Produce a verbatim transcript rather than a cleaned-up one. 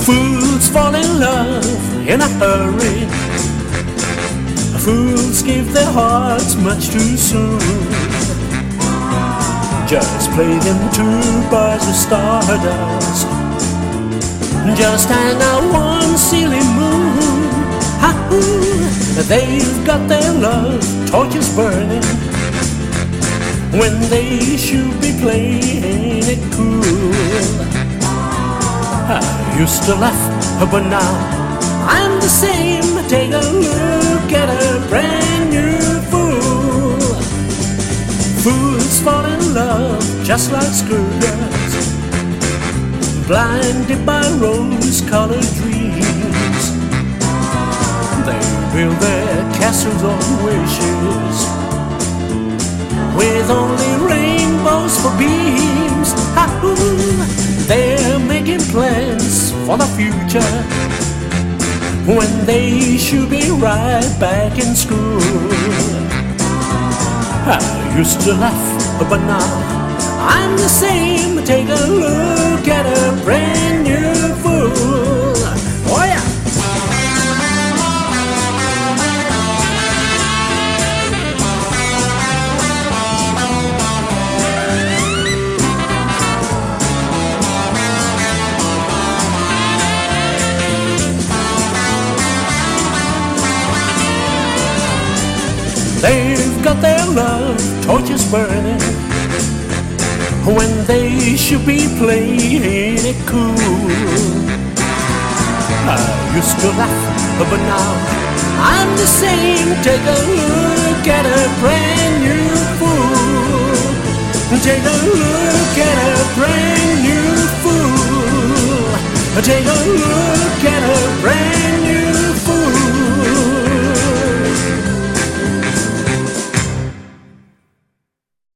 Fools fall in love in a hurry. Fools give their hearts much too soon. Just play them two bars of stardust. Just hang out one silly moon. Ha-hoo. They've got their love torches burning when they should be playing it cool. I used to laugh, but now I'm the same. Take a look at a brand new fool. Fools fall in love just like schoolgirls, blinded by rose-colored dreams. They build their castles on wishes with only rainbows for beams. Ha-hoo. They're making plans for the future when they should be right back in school. I used to laugh, but now I'm the same. Take a look at a brand new fool. Oh yeah! They've got their love torches burning when they should be playing it cool. I used to laugh, but now I'm the same. Take a look at a brand new fool. Take a look at a brand new fool. Take a look at a brand